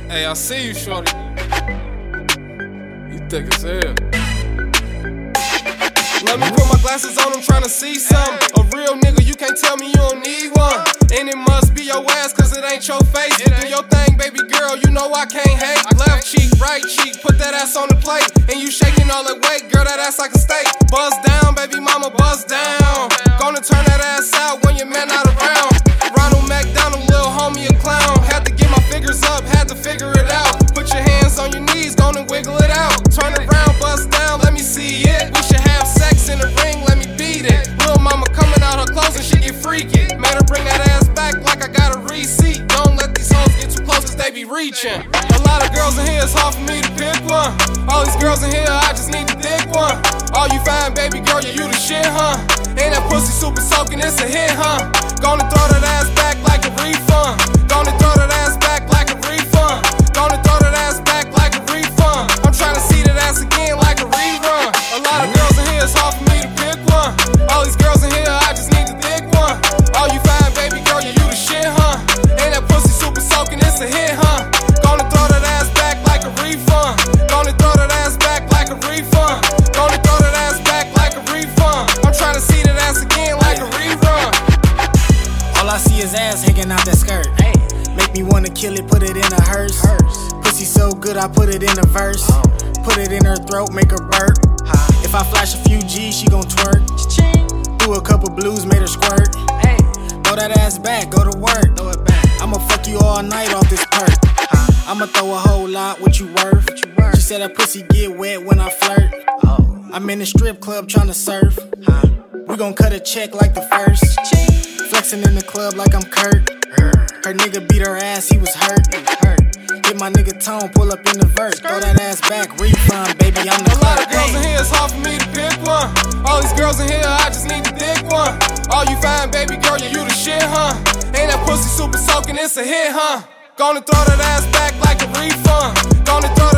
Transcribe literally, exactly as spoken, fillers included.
Hey, I see you, shorty. You thick as hell. Let me put my glasses on, I'm tryna see some. A real nigga, you can't tell me you don't need one. And it must be your ass, cause it ain't your face. You do your thing, baby girl, you know I can't hate. Left cheek, right cheek, put that ass on the plate. And you shaking all that weight, girl, that ass like a steak. Buzz down, baby mama, buzz down. Gonna turn that ass out when your man not around. Ronald McDonald, little homie, a clown. Had to get my figures up, had to figure it out. Put your hands on your knees, gonna wiggle it out. Turn around, buzz down, let me see it. We should have sex in the ring, let me beat it. Lil' mama coming out her clothes and she get freaky. Made her bring that ass back like I got a receipt. Don't let these hoes get too close cause they be reaching. A lot of girls in here, it's hard for me to pick one. All these girls in here, I just need to dig one. All you fine, baby girl, yeah, you the shit, huh? Ain't that pussy super soaking, it's a hit, huh? Gonna throw that ass back like a refund. Gonna throw that ass back like a refund. Gonna throw that ass back like a refund. I'm tryna see that ass again like a rerun. A lot of girls in here, it's hard for me to pick one. All these girls in here, I just need to dig one. All you fine, baby girl, yeah, you the shit, huh? Ain't that pussy super soaking, it's a hit, huh? Gonna throw that ass back like a refund. Gonna throw that ass back like a refund. Gonna throw that ass back like a refund. I'm tryna see that ass again like a rerun. All I see is ass hanging out that skirt. Hey, make me wanna kill it, put it in a hearse. hearse. Pussy so good, I put it in a verse. Oh. Put it in her throat, make her burp. Huh. If I flash a few G's, she gon' twerk. Do a couple blues, made her squirt. Hey, throw that ass back, go to work. Throw it back. I'ma fuck you all night off this perk. Huh. I'ma throw a whole lot, what you worth? What you worth? She said that pussy get wet when I flirt. Oh. I'm in the strip club tryna surf. Huh. We gon' cut a check like the first. Flexing in the club like I'm Kurt. Her nigga beat her ass, he was hurt. hurt. Hit my nigga Tone, pull up in the verse. Throw that ass back, refund, baby, I'm the A lot of girls in here, it's hard for me to pick one. All these girls in here, I just need to dig one. All you fine, baby girl, yeah, you the shit, huh? Ain't that pussy super soaking, it's a hit, huh? Gonna throw that ass back like a refund. Gonna throw